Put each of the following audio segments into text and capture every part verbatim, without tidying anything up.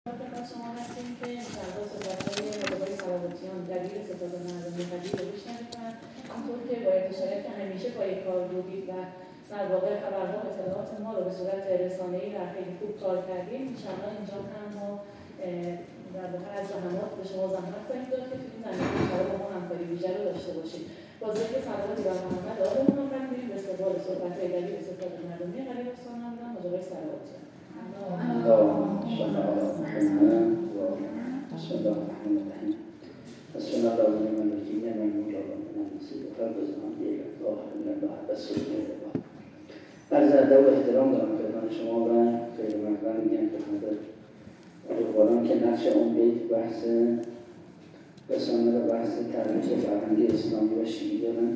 خدمت شما هستیم که سرها صحبت‌های آقای سلامتیان دبیر ستاد مردمی قدیر رو بشنوید. همونطور که با انتشارات که همیشه پای کار بودید و در واقع خبرها اطلاعات ما رو به صورت رسانه‌ای و خیلی خوب کار کردیم، انشاءالله اینجا هم ما در واقع از زحمات به شما زحمت خواهیم داد که توی زمینه کار با ما همکاری ویژه رو داشته باشید. با ذکر سلامتی بر محمد آقایمون هم می‌ریم به استقبال صحبت‌های دبیر ستاد مردمی قدیر استان بودن آقای سلامتیان. اللهم صل على محمد بسم الله الرحمن الرحیم. بسم الله الرحمن الرحیم. من مجابم من نصیب فرد زمان دیگر الله من الله بسم الله. عرض ادب و احترام دارم خدمت شما و خیر مقدم میگم خدمت بزرگواران که نقش اون بیت بحث رسانه و بحث ترویج فرهنگی اسلامی و شیعی دارن.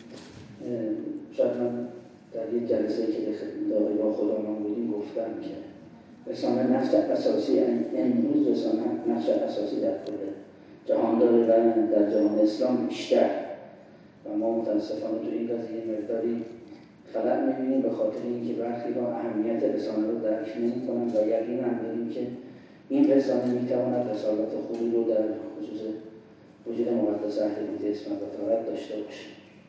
شاید من در یک جلسه که به خدمت با خداوند بودیم گفتم که رسانه نقش اساسی امروز رسانه نقش اساسی در کل جهان داره و در جهان اسلام بیشتر و ما متاسفانه تو این قضیه مقداری خلأ می‌بینیم به خاطر اینکه برخی با اهمیت رسانه رو درک نمی‌کنن و یقین هم داریم که این رسانه می‌تواند رسالت خوبی رو در خصوص وجود مقدس اهل بیت اسمت و طهارت داشته باشه.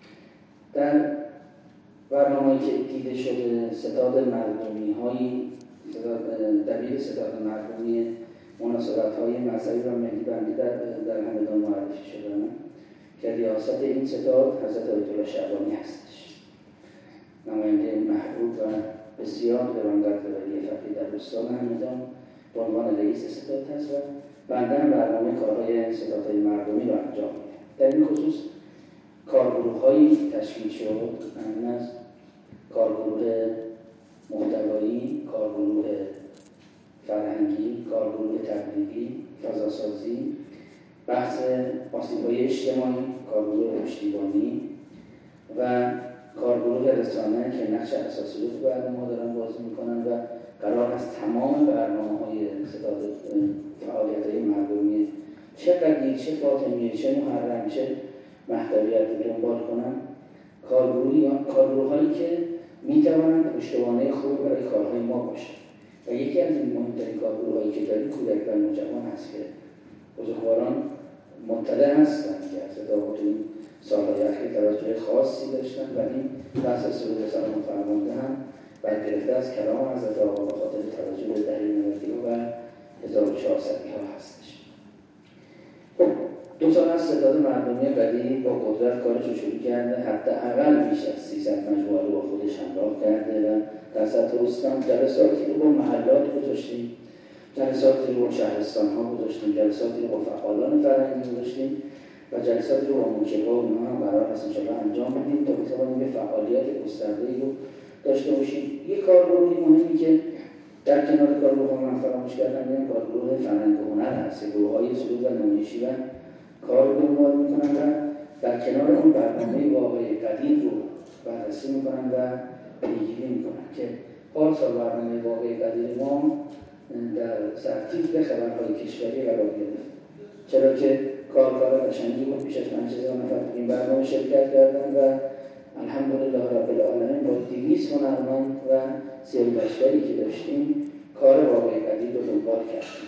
در برنامه‌ای که دیده شده ستاد مردمی‌هایی دبیر ستاد مردمی مناسبت‌های مذهبی و ملی بندی در, در همدان معرفی شدن که ریاست این ستاد حضرت آیت الله شعبانی هستش، نماینده محبوب و بسیار گرانقدر ولی فقیه در استان همدان به عنوان رئیس ستاد هست و بنده هم برنامه کارهای ستادهای مردمی را انجام می‌دم. در این خصوص کارگروه‌هایی تشکیل شد، همین از کارگروه محتوایی، کارگروه فرهنگی، کارگروه تبلیغی، فضاسازی، بحث آسیب‌های اجتماعی، کارگروه پشتیبانی و کارگروه رسانه که نقش اساسی رو تو برنامه دارن بازی میکنن و قرار است تمام برنامه‌های ستاد فعالیت‌های مردمی چه قدیر، چه فاطمیه، چه محرم، چه مهدویت رو دنبال کنن. کارگروه‌هایی که می‌توانند پشتوانه خوب برای کارهای ما باشند و یکی از این مهمترین کارگروه‌هایی که داریم کودک و نوجوان هست که بزرگواران مطلع هستند که از اتفاقات این سال‌های اخیر توجه خاصی داشتن و این بحث سرود سلام فرمانده هم برگرفته از کلام حضرت آقا به خاطر توجه به دلیل نوردی و هزار و چهارصد ها هستش. خب دو سال از ستاد مردمی قدیر با قدرت کارش رو شروع کرده، حداقل بیش از سیصد مجموعه رو با خودش همراه کرده و در سطح استان جلساتی رو با محلات گذاشتیم، جلساتی رو با شهرستان ها گذاشتیم، جلساتی رو با فعالان فرهنگی گذاشتیم و جلساتی رو با موکبا و اونها هم قرار هست انشاءالله انجام بدیم تا بتوانیم به فعالیت گسترده‌ای رو داشته باشیم. یک کارگروهی مهمی که در کنار کارگروه ها من فراموش کردم میگم کارگروه فرهنگ و هنر هست، گروه‌های سرود و نمایشی و کار رو دنبال میکنن و در کنار اون برنامه واقعی قدیر رو بررسی میکنن و پیگیری میکنن که پارسال برنامه واقعی قدیر ما در سرتیتر خبرهای کشوری قرار گرفت، چرا که کارکار قشنگی بود. بیش از پنج هزار نفر این برنامه شرکت کردن و الحمدلله رب العالمین با دویست هنرمند و سیاهی لشکری که داشتیم کار واقعی قدیر رو دنبال کردیم.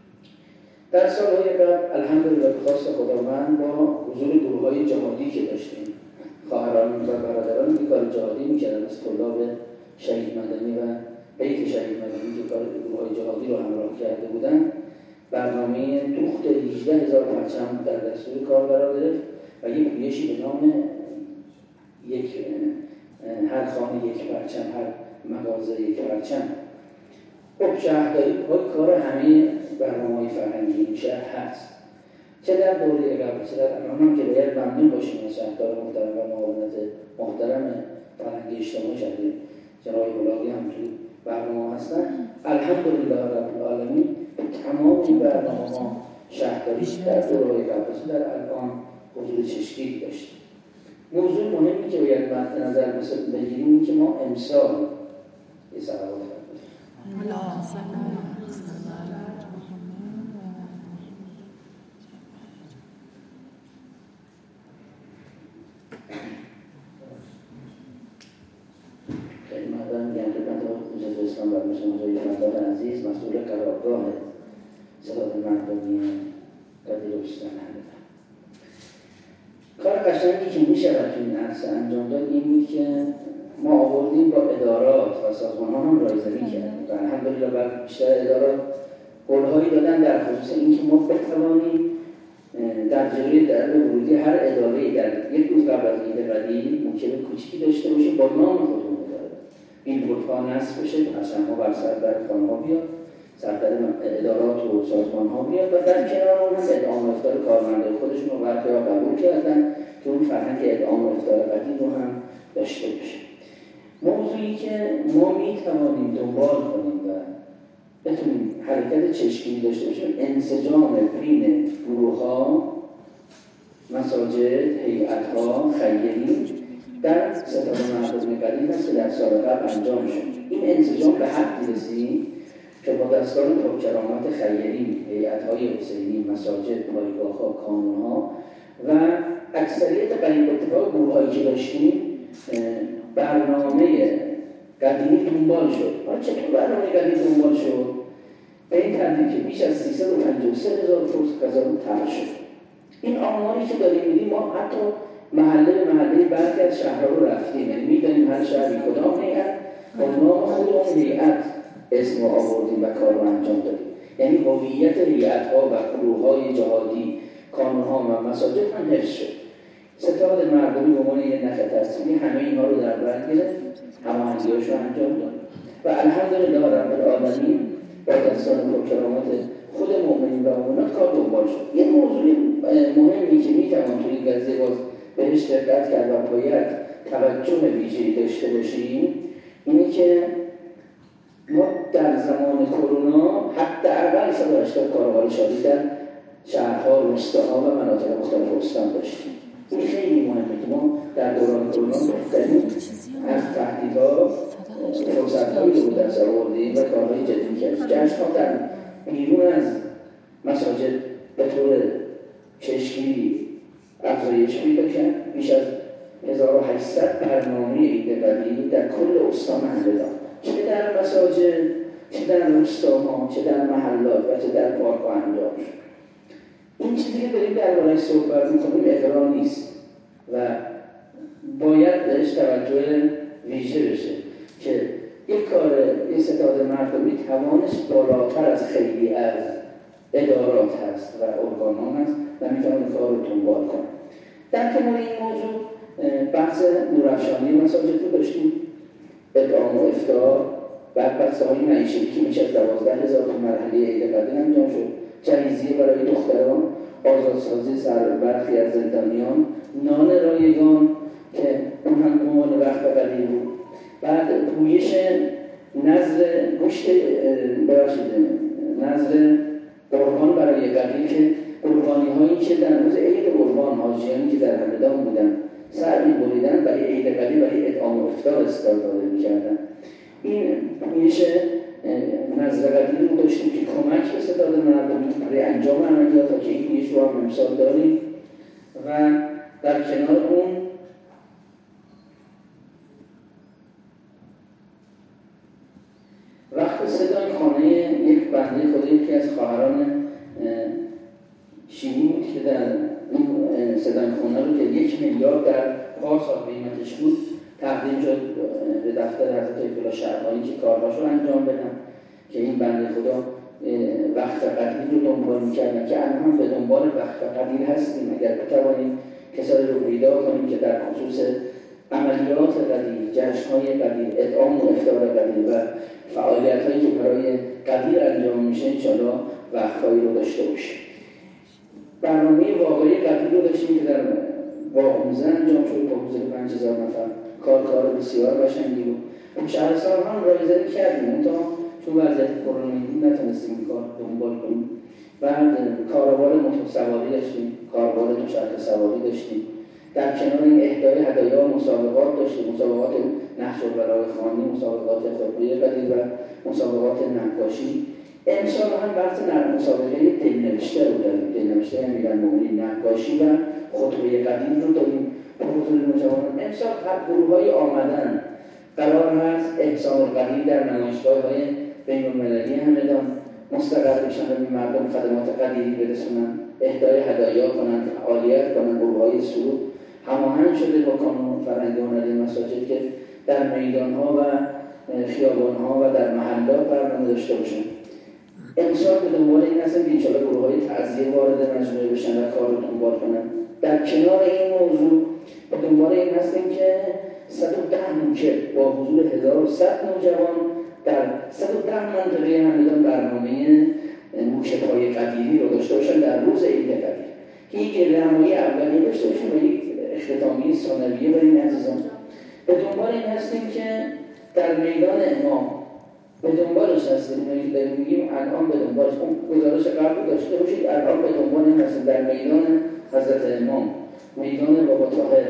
در سالهای قبل الحمدلله به خواست خداوند با حضور گروه‌های جهادی که داشتیم، خواهران و برادران که کار جهادی می‌کردن از طلاب شهید مدنی و بیت شهید مدنی که کار گروه‌های جهادی رو همراه کرده بودن، برنامه دوخت هجده هزار پرچم در دستور کار قرار گرفت و یک پویشی به نام یک هر خانه یک پرچم، هر مغازه یک پرچم. خب شهرداری های کار همه برنامه‌های فرهنگی این شهر هست، چه در دوره قبل چه در الان هم که باید ممنون باشیم از شهردار محترم و معاونت محترم فرهنگی اجتماعی شهر جناب بلاغی هم توی برنامه هستن. الحمدلله رب العالمین تمام این برنامه‌ها شهرداری در دوره قبل در الان حضور چشمگیری داشتیم. موضوع مهمی که باید مد نظر بگیریم این که ما امسال یه صلوات خیلی مردم میگن خدمت حضرت اسلام بر مسلمان جای فردار عزیز مسئول قرارگاه مرحومی قدیر رستم حمیدی. کار قشنگی که میشه تو این عرصه انجام داد این بود که ما آوردیم با ادارات و سازمان ها هم رایزنی کردیم و الحمدلله بر بیشتر ادارات قولهایی دادن در خصوص اینکه ما بتوانیم در جلوی درب ورودی هر اداره‌ای در یک روز قبل از عید قدیر موکب کوچیکی داشته باشه با نام خودمون اداره. بیلبوردها نصب بشه، پرچم‌ها بر سر در خانه‌ها بیاد، سرتر ادارات و سازمان‌ها بیاد و در کنار اون هم ادعام و افطار کارمندان خودشون رو برخی‌ها قبول کردن که اون فرهنگ ادعام و افطار قدیر رو هم داشته باشه. موضوعی که ما می‌توانیم دنبال کنیم و بتونیم حرکت چشمی داشته باشیم انسجام بین گروه‌ها، مساجد، هیئت‌ها، خیری در ستاد محبوب قدیم است که در سال قبل انجام شد. این انسجام به حدی رسید که با دستان پرکرامت خیری، هیئت‌های حسینی، مساجد، پایگاه‌ها، کانون‌ها و اکثریت قریب اتفاق گروه‌هایی که داشتیم برنامه قدیمی دنبال شد. حالا چطور برنامه قدیمی دنبال شد؟ به این ترتیب که بیش از سیصد و پنجاه و سه هزار غذا طرح شد. این آماری که داریم می‌بینیم ما حتی محله به محله برخی از شهرها رو رفتیم، یعنی می‌دونیم هر شهری کدام هیئت با نام خود اون هیئت اسم رو آوردیم و کار رو انجام دادیم. یعنی هویت هیئت‌ها و گروه‌های جهادی، کانون‌ها و مساجد هم حفظ شد. ستاد مردمی به عنوان یک نخ تصمیمی همه اینها رو در بر گرفت، هماهنگی‌هاش رو انجام داد و الحمدلله رب العالمین با دستان پرکرامت خود مؤمنین و مؤمنات کار دنبال شد. یه موضوع مهمی که میتوان توی این قضیه باز بهش دقت کرد و باید توجه ویژه‌ای داشته باشیم اینه که ما در زمان کرونا حداقل صد و هشتاد کارآگاه شادی در شهرها، روستاها و مناطق مختلف استان داشتیم. این خیلی مهمه که ما در دوران کرونا داریم از تهدیدها فرصت‌هایی رو در سر آوردیم و کارهای جدی کردیم. جشن‌ها در بیرون از مساجد به طور چشمگیری افزایش پیدا کرد. بیش از هزار و هشتصد برنامه عید قدیر در کل استان انجام داد، چه در مساجد، چه در روستاها، چه در محلات و چه در پارک‌ها انجام شد. این چیزی که داریم درباره‌اش صحبت می‌کنیم اغرا نیست و باید بهش توجه ویژه بشه که یک کار یک ستاد مردمی توانش بالاتر از خیلی از ادارات هست و ارگان‌ها هست و میتونه کار رو دنبال کنه. در کنار این موضوع بحث نورافشانی مساجد رو داشتیم، ادعام و افطار، بعد بسته‌های معیشتی که میشه از دوازده هزار تا مرحله عید قدیر انجام شد، جهیزیه برای دختران، آزادسازی سر برخی از زندانیان، نان رایگان که اون هم عنوان وقت قدیر بود، بعد پویش نظر گوشت ببخشید نظر قربان برای قدیر که قربانی هایی که در روز عید قربان حاجیانی که در همدان بودن سر می‌بریدن برای عید قدیر برای اطعام و افطار استفاده می‌کردن. این پویش نظر قدیر رو داشتیم که کمک به ستاد مردمی برای انجام عملیات تا که این پویش رو هم امسال داریم و در کنار اون وقت صدای خانه یک بنده خدا یکی از خواهران شیمی بود که در این صدای خانه رو که یک میلیارد در پارسال قیمتش بود تقدیم شد به دفتر حضرت ایت الله شهرهایی که کارهاش رو انجام بدن که این بنده خدا وقت قدیر رو دنبال می‌کردن که الان هم به دنبال وقت قدیر هستیم. اگر بتوانیم کسانی رو پیدا کنیم که در خصوص عملیات قدیر، جشن‌های قدیر، اطعام و افطار قدیر و فعالیت‌هایی که برای قدیر انجام میشه انشاءالله وقت‌هایی رو داشته باشیم. برنامه واقعی قدیر رو داشتیم که در واقع‌موزه انجام شد با حضور پنج هزار نفر. کار کار بسیار قشنگی بود. شهرستان هم رایزنی کردیم تا چون وضعیت کرونا نتونستیم این کار دنبال کنیم. بعد کاروان موتورسواری داشتیم، کاروان دوچرخه سواری داشتیم. در کنار این اهدای هدایا و مسابقات داشتیم، مسابقات نقش البلاغه خوانی، مسابقات خطبه قدیر و مسابقات نقاشی. امسال هم بحث مسابقه دلنوشته رو داریم، دلنوشته امیرالمومنین نقاشی و خطبه قدیر رو داریم. حضور نوجوانان امسال هر گروه‌های آمدن قرار هست احسان القدیر در نمایشگاه‌های بین‌المللی همدان مستقر بشن و به مردم خدمات قدیری برسونن، اهدای هدایا کنن، فعالیت کنن، گروه‌های سرود هماهنگ شده با کانون فرهنگی و هنری مساجد که در میدان‌ها و خیابان‌ها و در محلات برنامه داشته باشن. امسال به دنبال این هستیم که انشاءالله گروه‌های تعزیه وارد مجموعه بشن و کار رو دنبال کنن. در کنار این موضوع به دنبال این هستیم که صد و ده نوکر با حضور هزار و صد نوجوان در صد و ده منطقه همدان برنامه موشه‌های قدیری رو داشته باشن در روز عید قدیر که یک گردهمایی اولیه داشته باشن و یک اختتامیه ثانویه برای این عزیزان. به دنبال این هستیم که در میدان امام به دنبالش هستیم، که داریم میگیم الان به دنبالش، اون گزارش قبل داشته باشید، الان به دنبال این هستیم در میدان حضرت امام، میدان بابا طاهر،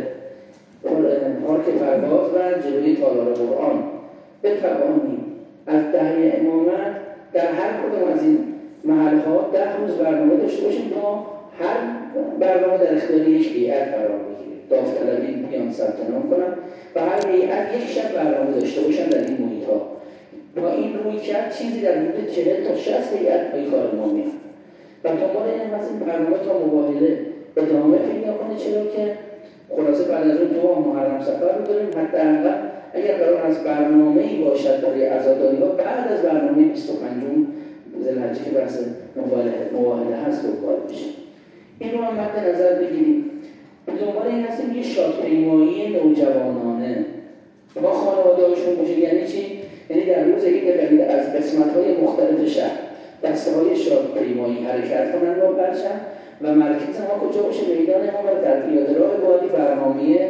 پارک پرواز و جلوی تالار قرآن بتوانیم از دهه امامت در هر کدام از این محل‌ها ده روز برنامه داشته باشیم تا هر برنامه در اختیار یک هیئت قرار بگیره، داوطلبی بیان ثبت نام کنن و هر هیئت یک شب برنامه داشته باشن در این محیط‌ها. با این روی کرد چیزی در حدود چهل تا شصت هیئت پای کار ما میاد و دنبال این هست این برنامه تا مباهله ادامه پیدا کنه، چرا که خلاصه بعد از اون دو ماه محرم سفر رو داریم. حداقل اگر قرار از برنامه‌ای باشد برای عزاداری‌ها بعد از برنامه بیست و پنجم ذوالحجه که بحث مباهله هست دنبال بشه. این رو هم مد نظر بگیریم. دنبال این هستیم یه شادپیمایی نوجوانانه با خانواده‌هاشون باشه. یعنی چی؟ یعنی در روز عید قدیر از قسمت‌های مختلف شهر دسته‌های شادپیمایی حرکت کنن با پرچم و مرکز ما کجا باشه؟ میدان ما و در پیاده‌راه بادی برنامه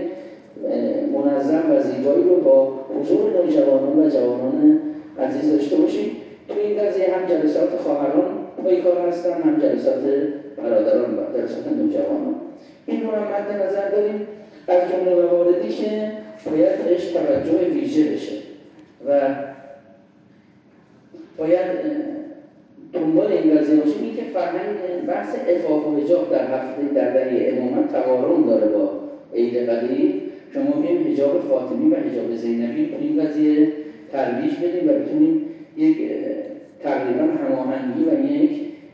منظم و زیبایی رو با حضور نوجوانان و جوانان عزیز داشته باشیم. تو این قضیه هم جلسات خواهران پای کار هستن، هم جلسات برادران و جلسات نوجوانان. این رو هم مد نظر داریم. از جمله مواردی که باید بهش توجه ویژه بشه و باید دنبال این قضیه باشیم، این که فرهنگ بحث عفاف و حجاب در هفته در دهه امامت تقارن داره با عید قدیر. شما میگیم حجاب فاطمی و حجاب زینبی تو این قضیه ترویج بدیم و بتونیم یک تقریبا هماهنگی و یک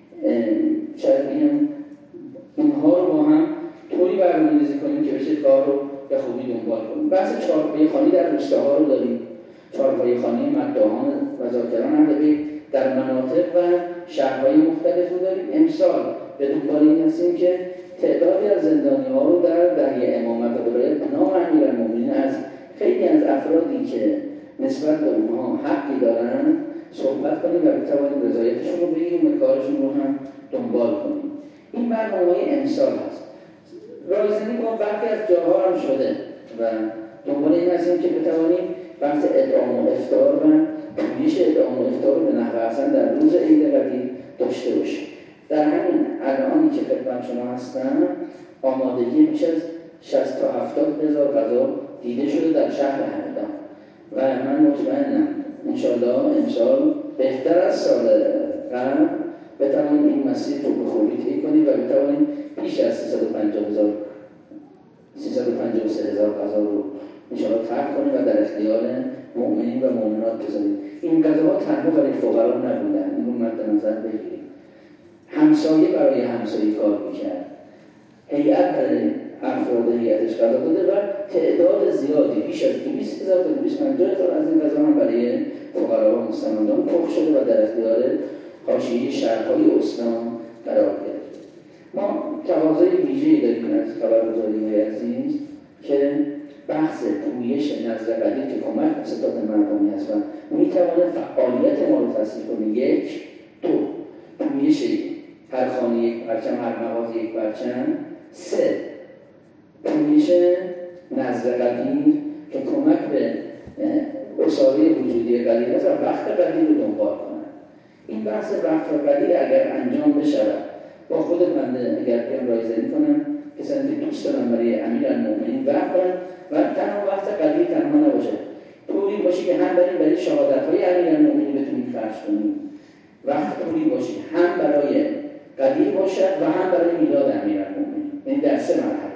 شاید بگم اینها رو با هم طوری برنامه‌ریزی کنیم که بشه کار رو به خوبی دنبال کنیم. بحث چهارپایه خوانی در روستاها رو داریم، چهارپایه خوانی مداحان و ذاکران اهل در مناطق و شهرهای مختلف رو داریم. امسال به دنبال این هستیم که تعدادی از زندانی‌ها رو در دهه امامت و ولایت به نام امیرالمومنین از خیلی از افرادی که نسبت به اونها حقی دارن صحبت کنیم و بتوانیم رضایتشون رو بگیریم و کارشون رو هم دنبال کنیم. این برنامه امسال هست. رایزنی با برخی از جاها هم شده و دنبال این هستیم که بتوانیم بحث ادعام و افطار و پویش ادعام و افطار رو به نحو حسن در روز عید قدیر داشته باشیم. در همین الانی که خدمت شما هستم آمادگی بیش از شصت تا هفتاد هزار غذا دیده شده در شهر همدان و من مطمئنم انشاءالله امسال بهتر از سال قبل بتوانیم این مسیر رو به خوبی طی کنیم و بتوانیم بیش از سیصد و پنجاه هزار سیصد و پنجاه و سه هزار غذا رو انشاءالله طرح کنیم و در اختیار مؤمنین و مؤمنات بذاریم. این غذاها تنها برای فقرا نبودن، این رو مد نظر بگیریم. همسایه برای همسایه کار میکرد، هیئت برای افراد هیئتش غذا داده و تعداد زیادی بیش از دویست هزار تا دویست و پنجاه هزار از این غذا هم برای فقرا و مستمندان پخت شده و در اختیار حاشیه شهرهای استان قرار گرفت. ما تقاضای ویژه‌ای داریم از خبرگزاری‌های عزیز که بحث پویش نذر قدیر که کمک به ستاد مردمی هست و میتواند فعالیت ما رو تصدیق کنه. یک، دو، پویش هر خانه یک پرچم، هر مغازه یک پرچم. سه، پویش نذر قدیر که کمک به اساره وجودی قدیر هست و وقت قدیر رو دنبال کنه. این بحث وقت قدیر اگر انجام بشود با خود بنده اگر بیام رایزنی کنم کسانی که دوست دارم برای امیرالمومنین وقت کنم و تنها وقت قدیر تنها نباشه، طوری باشه که هم برای برای شهادت‌های امیرالمومنین بتونیم خرج کنیم، وقت طوری باشه هم برای قدیر باشد و هم برای میلاد امیرالمومنین، یعنی در سه مرحله.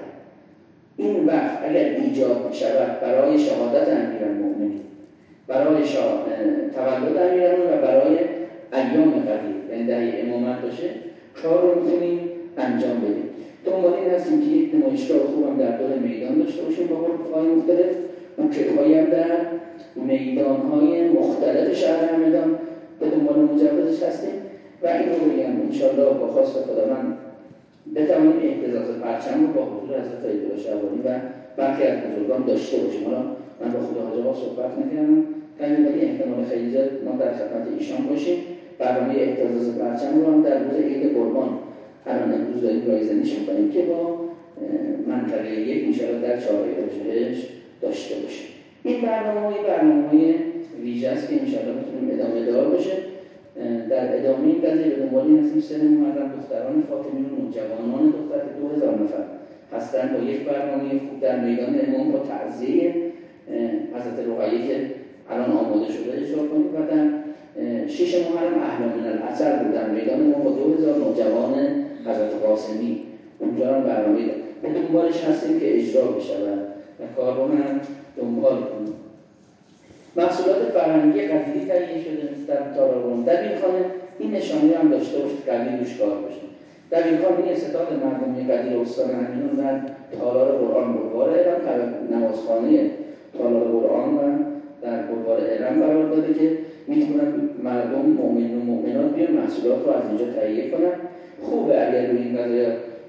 این وقت اگر ایجاد شود برای شهادت امیرالمومنین، برای تولد امیرالمومنین و برای ایام قبلی یعنی دهه امامت باشه کار رو میتونیم انجام بدیم. دنبال این هستیم که یک نمایشگاه خوب هم در دور میدان داشته باشیم با حرف‌های مختلف، موکل‌هایی هم در میدان‌های مختلف شهر همدان به دنبال مجوزش هستیم و این رو بگم انشاءالله با خواست خداوند بتوانیم اهتزاز پرچم رو با حضور حضرت ایدولا شعبانی و برخی از بزرگان داشته باشیم. حالا من با خدا حاج آقا صحبت نکردم، ولی احتمال خیلی زیاد ما در خدمت ایشان باشیم. برنامه اهتزاز پرچم رو هم در روز عید قربان الان امروز داریم رایزنیش می‌کنیم که با منطقه یک انشاءالله در چهارراه بهشت داشته باشیم. این برنامه برنامه ویژه است که انشاءالله میتونیم ادامه دار باشه. در ادامه این قضیه به دنبال این هستیم سه محرم دختران فاطمی و نوجوانان دختر دو هزار نفر هستن با یک برنامه خوب در میدان امام با تعزیه حضرت رقیه که الان آماده شده اجرا کنیم و در شش محرم اهل من العصر بود در میدان امام با دو هزار نوجوان حضرت قاسمی اونجا هم برنامه به دنبالش هستیم که اجرا بشه و کار رو هم دنبال کنیم. محصولات فرهنگی قدیمی تهیه شده در تالاران دبیرخانه این نشانه هم داشته باشید قدیم روش کار باشه. دبیرخانه ستاد مردمی قدیر استان همینون و تالار قرآن بلوار ارم نمازخانه تالار قرآن و در بلوار ارم قرار داده که میتونن مردم مؤمنین و مؤمنات بیان محصولات رو از اینجا تهیه کنن. خوبه اگر روی این قضیه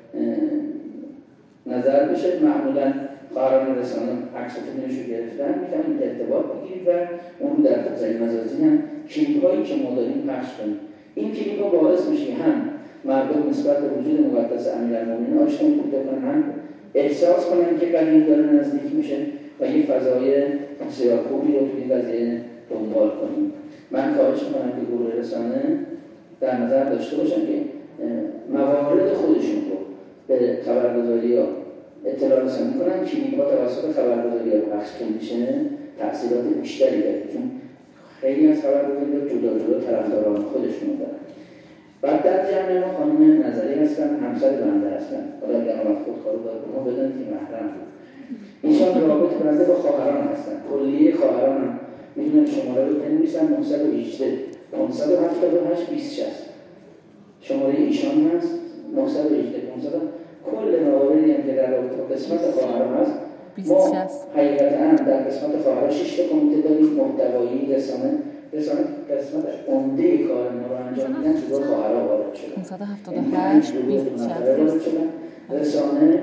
نظر بشه. معمولا خواهران رسانه عکس فیلمش رو گرفتن میتونید ارتباط بگیرید و اون در فضای مجازی هم کلیپ‌هایی که ما داریم پخش کنیم. این کلیپ‌ها باعث میشه هم مردم نسبت به وجود مقدس امیرالمومنین آشنایی پیدا کنن، هم احساس کنن که قدیر داره نزدیک میشه و یک فضای بسیار خوبی رو توی قضیه دنبال کنیم. من خواهش میکنم که گروه رسانه در نظر داشته باشن که موارد خودشون رو به خبرگزاری‌ها اطلاع رسانی کنن. کلیپ‌ها توسط خبرگزاری‌ها پخش میشه تأثیرات بیشتری داره چون خیلی از خبرگزاری‌ها جدا جدا طرفداران خودشون دارن. بعد در جمع ما خانم نظری هستن، همسر بنده هستن. حالا اگر ما خودکار دار به ما بدن که محرم بود. ایشان رابطه کننده با خواهران هستن. کلیه خواهران هم میدونن شماره رو بنویسن نهصد و هجده پانصد و هفتاد و هشت بیست شصت شماره ایشان هست نهصد و هجده پانصد کل مواردی هم که در رابطه با قسمت خواهران هست ما حقیقتا در قسمت خواهران شش تا کمیته داریم. محتوایی رسانه رسانه قسمت عمده کار ما رو انجام میدن تو خواهران وارد شدن پانصد و هفتاد و هشت بیست شصت رسانه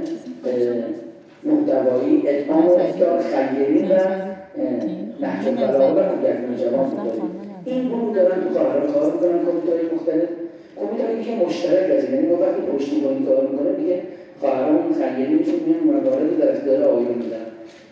محتوایی ادعام افتار خیلی و نهج البلاغه و کودک نوجوان داریم. این گروه دارن تو خواهران کار میکنن کمیته‌های مختلف کمیته‌هایی که مشترک از یعنی ما وقتی پشتیبانی کار میکنه دیگه خواهران خیلی میشون میان موارد در اختیار آقایون میدن.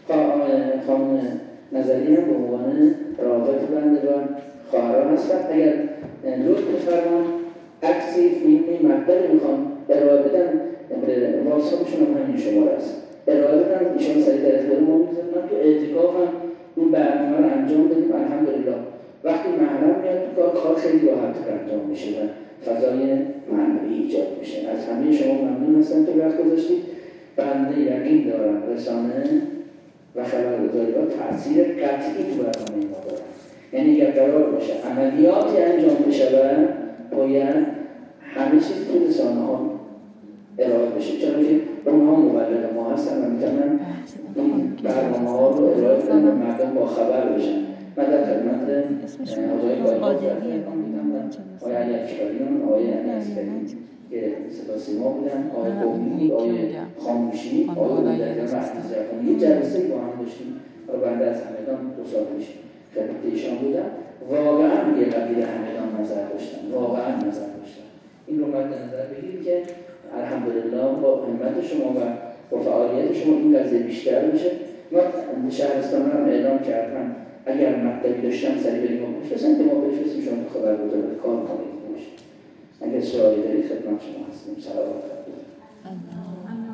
خانم نظری هم به عنوان رابط بنده و خواهران هستن. اگر لطف بفرمان عکسی فیلمی مطلبی میخوان ارائه بدن به واتساپشون هم همین شماره است ارائه بدن ایشان سریع در اختیار ما میذارن. تو اعتکاف هم این برنامه رو انجام بدیم. الحمدلله وقتی محرم میاد تو کار کار خیلی راحت‌تر انجام میشه و فضای معنوی ایجاد میشه. از همه شما ممنون هستم که وقت گذاشتید. بنده یقین دارم رسانه و خبرگزاری‌ها تأثیر قطعی تو برنامه ما دارن. یعنی اگر قرار باشه عملیاتی انجام بشه باید همه چیز تو رسانه‌ها ارائه بشه چون که اونها مبلغ ما هستن و میتونن این برنامه‌ها رو ارائه کنن و مردم با خبر بشن. من در خدمت آقای قادری آقای علی اکبریان آقای علی اصغری که سپاسیما بودن، آقای قومی، آقای خاموشی، آقای مدرکم و عزیز جفانی یه جلسه با هم داشتیم و بنده از همدان دو سال پیش خدمت ایشان بودم. واقعا یه قبیل همدان نظر داشتن واقعا نظر داشتن. این رو مد نظر بگیرید که الحمدلله با همت شما و با فعالیت شما این قضیه بیشتر بشه. ما شهرستان رو هم اعلام کردم اگر مطلبی داشتن سریع بریم ما بفرستن که ما بفرستیم شما تو خبرگزاری کار کنید. اگر سوالی دارید خدمت شما هستیم. سلام.